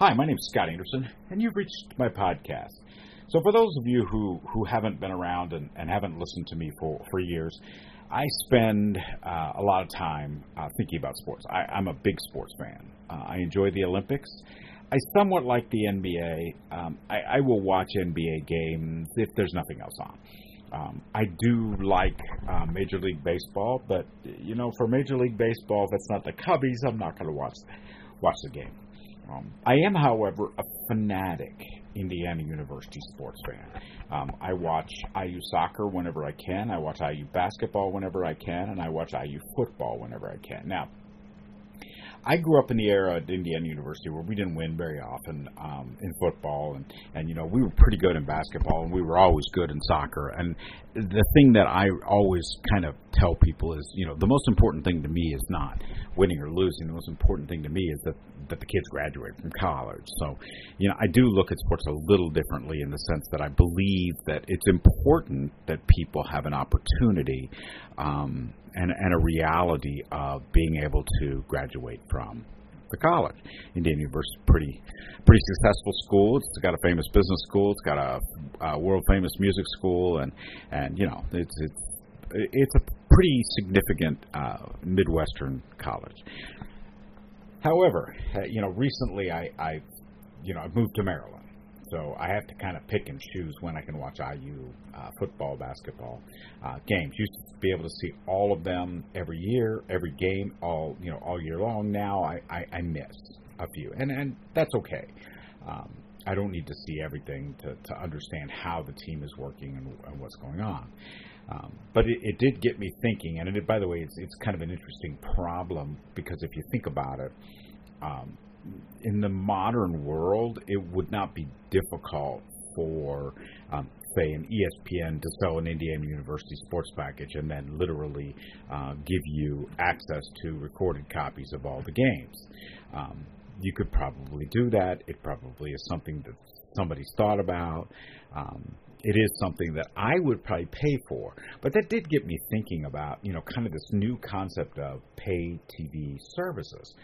Hi, my name is Scott Anderson, and you've reached my podcast. So for those of you who haven't been around and haven't listened to me for years, I spend a lot of time thinking about sports. I'm a big sports fan. I enjoy the Olympics. I somewhat like the NBA. I will watch NBA games if there's nothing else on. I do like Major League Baseball, but, for Major League Baseball, if it's not the Cubbies, I'm not going to watch the game. I am, however, a fanatic Indiana University sports fan. I watch IU soccer whenever I can. I watch IU basketball whenever I can, and I watch IU football whenever I can. Now, I grew up in the era at Indiana University where we didn't win very often in football, and we were pretty good in basketball, and we were always good in soccer. And the thing that I always kind of tell people is, the most important thing to me is not winning or losing. The most important thing to me is that the kids graduate from college. So, I do look at sports a little differently in the sense that I believe that it's important that people have an opportunity and a reality of being able to graduate from the college. Indiana University is pretty successful school. It's got a famous business school. It's got a world famous music school, and it's a pretty significant Midwestern college. However, recently I've moved to Maryland. So I have to kind of pick and choose when I can watch IU football, basketball games. Used to be able to see all of them every year, every game, all year long. Now I miss a few, and that's okay. I don't need to see everything to understand how the team is working and what's going on. But it did get me thinking, and by the way, it's kind of an interesting problem because if you think about it, in the modern world, it would not be difficult for, say, an ESPN to sell an Indiana University sports package and then literally give you access to recorded copies of all the games. You could probably do that. It probably is something that somebody's thought about. It is something that I would probably pay for. But that did get me thinking about, kind of this new concept of pay TV services.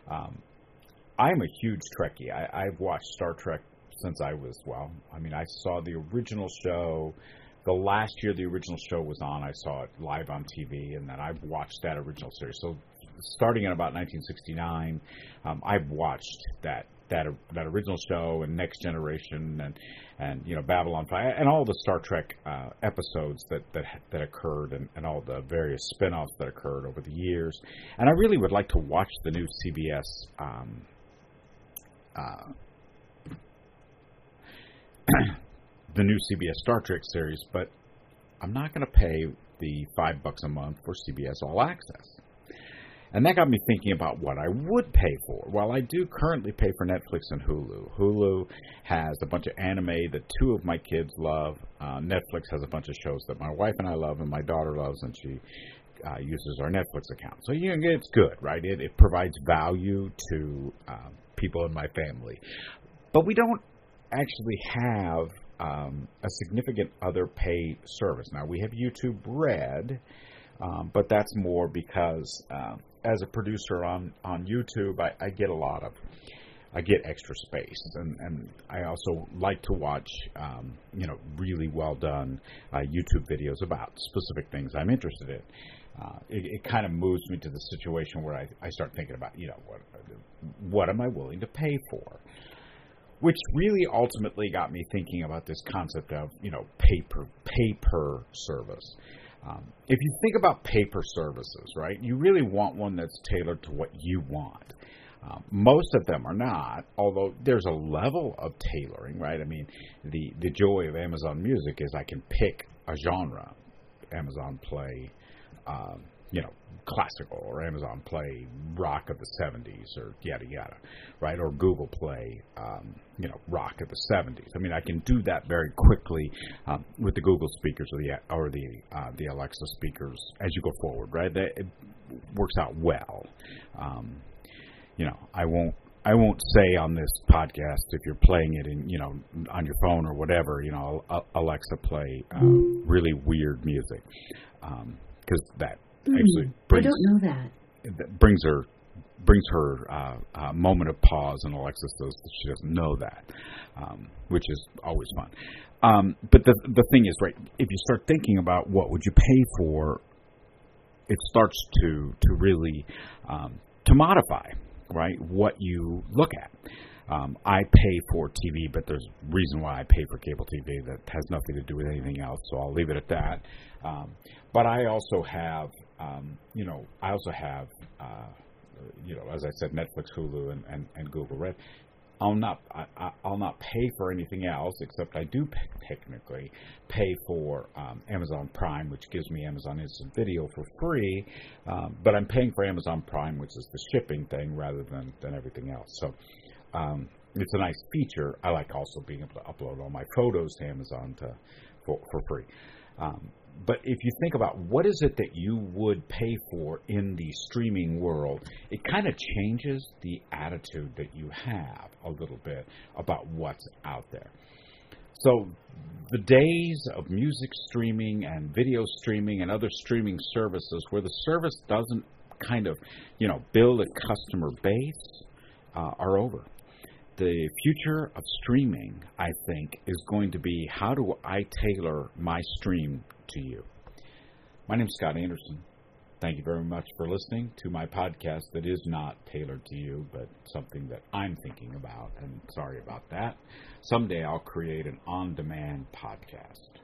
I'm a huge Trekkie. I've watched Star Trek since I saw the original show. The last year the original show was on, I saw it live on TV, and then I've watched that original series. So starting in about 1969, I've watched that original show and Next Generation and Babylon 5 and all the Star Trek episodes that occurred and all the various spin-offs that occurred over the years. And I really would like to watch the new CBS the new CBS Star Trek series, but I'm not going to pay the $5 a month for CBS All Access. And that got me thinking about what I would pay for. Well, I do currently pay for Netflix and Hulu. Hulu has a bunch of anime that two of my kids love. Netflix has a bunch of shows that my wife and I love and my daughter loves, and she uses our Netflix account. So, it's good, right? It provides value to people in my family. But we don't actually have a significant other pay service. Now, we have YouTube Red, but that's more because as a producer on YouTube, I get extra space, and I also like to watch really well done YouTube videos about specific things I'm interested in. It kind of moves me to the situation where I start thinking about what am I willing to pay for, which really ultimately got me thinking about this concept of pay per service. If you think about paper services, right, you really want one that's tailored to what you want. Most of them are not, although there's a level of tailoring, right? I mean, the joy of Amazon Music is I can pick a genre. Amazon Play, classical, or Amazon Play rock of the 70s, or yada yada, right? Or Google Play, rock of the 70s. I mean, I can do that very quickly with the Google speakers or the Alexa speakers as you go forward, right? It works out well. I won't say on this podcast if you're playing it in on your phone or whatever, Alexa play really weird music, because that actually brings, I don't know that. That brings her brings her a moment of pause, and Alexa says that she doesn't know that, which is always fun. But the thing is, right, if you start thinking about what would you pay for, it starts to really to modify, right, what you look at. I pay for TV, but there's a reason why I pay for cable TV that has nothing to do with anything else, so I'll leave it at that. But I also have, as I said, Netflix, Hulu, and Google Red. I'll not pay for anything else, except I do technically pay for Amazon Prime, which gives me Amazon Instant Video for free. But I'm paying for Amazon Prime, which is the shipping thing, rather than everything else. So it's a nice feature. I like also being able to upload all my photos to Amazon for free. But if you think about what is it that you would pay for in the streaming world, it kind of changes the attitude that you have a little bit about what's out there. So the days of music streaming and video streaming and other streaming services where the service doesn't kind of, build a customer base are over. The future of streaming, I think, is going to be how do I tailor my stream to you. My name is Scott Anderson. Thank you very much for listening to my podcast that is not tailored to you, but something that I'm thinking about, and sorry about that. Someday I'll create an on-demand podcast.